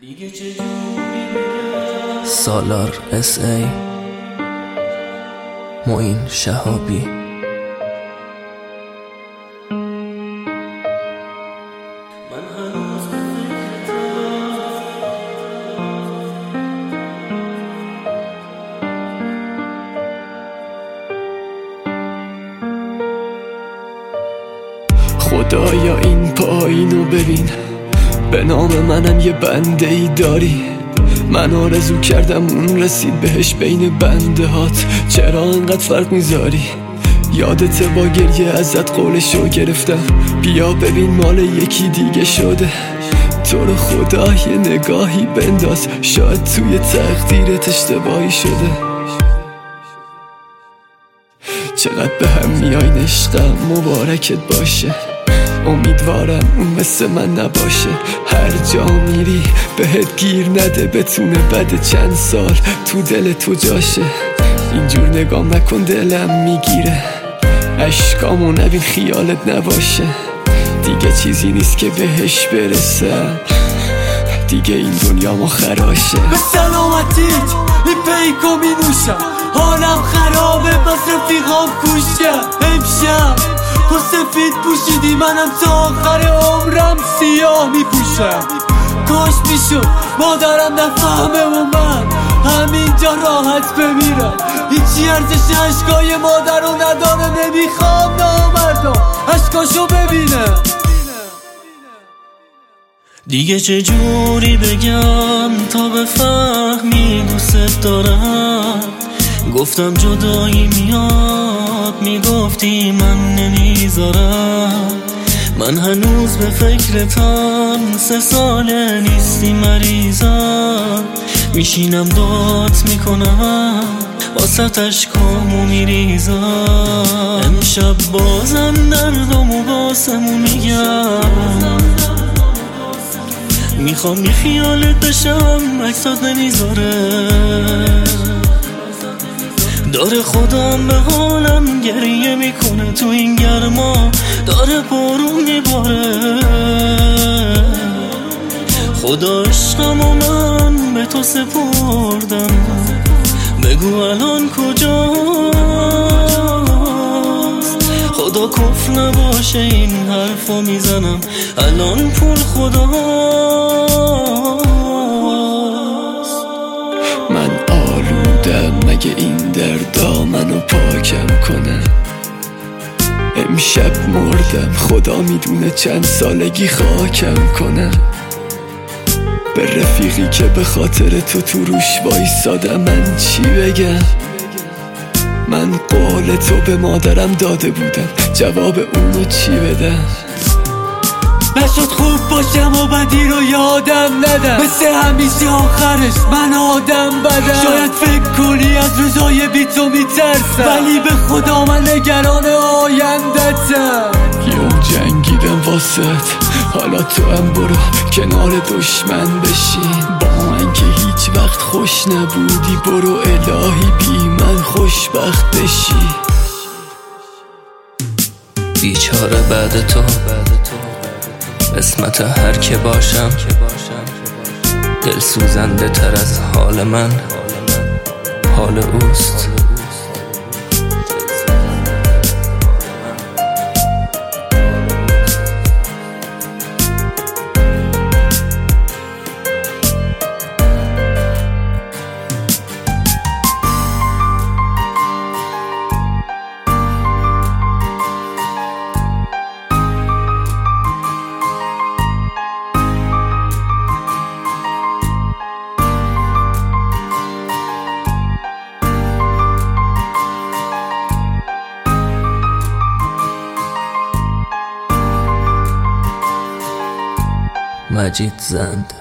سالار SA معین شهابی. خدایا این پایینو ببین، به نام منم یه بنده ای داری. من آرزو کردم اون رسید بهش بین بنده هات، چرا انقدر فرق میذاری؟ یادت با گریه ازت قولشو گرفتم، بیا ببین مال یکی دیگه شده. تو رو خدا یه نگاهی بنداز، شاید توی تقدیرت اشتباهی شده. چقدر به هم میاین عشقم، مبارکت باشه. امیدوارم اون مثل من نباشه، هر جا میری بهت گیر نده، بتونه بعد چند سال تو دل تو جاشه. اینجور نگام نکن دلم میگیره، اشکامو نبین خیالت نباشه. دیگه چیزی نیست که بهش برسم، دیگه این دنیا ما خراشه. به سلامتیت این پیکو می نوشم، حالم خرابه پس رفیقام کوشم. امشب تو سفید پوشیدی، منم تا آخر عمرم سیاه می پوشم. کاش میشد مادرم نفهمه و من همینجا راحت بمیرم. هیچی ارزش عشقای مادر رو نداره، نمیخوام نامردم عشقاشو ببینم. دیگه چه جوری بگم تا بفهمی دوست دارم؟ گفتم جدایی میاد، میگفتی من نمیذارم. من هنوز به فکرتم، 3 ساله نیستی مریضم. میشینم داد میکنم، واسه اشکامو میریزم. امشب بازم دردامو باسمو میگم، میخوام یه خیالت بشم، عکسات نمیذاره. داره خودم به حالم گریه میکنه، تو این گرما داره بارون میباره. خدا عشقم و من به تو سپردم، بگو الان کجاست؟ خدا کفر نباشه این حرفو میزنم، الان پول خداست. من آلودم، مگه این دردا منو پاکم کنه؟ امشب مردم، خدا میدونه چند سالگی خاکم کنه. به رفیقی که به خاطر تو روش وایسادم من چی بگم؟ من قول تو به مادرم داده بودم، جواب اونو چی بدم؟ نشد خوب باشم و بدی رو یادم ندم، مثل همیشه آخرش من آدم بدم. شاید فکر کنی از روزای بی تو میترسم، ولی به خدا من نگران آیندتم. یه جنگیدم واسط، حالا تو هم برو کنار دشمن بشین. با من که هیچ وقت خوش نبودی، برو الهی بی من خوشبخت بشی. بیچاره بعد تو قسمت هر که باشم، دل سوزنده تر از حال من حال اوست. مجید زند.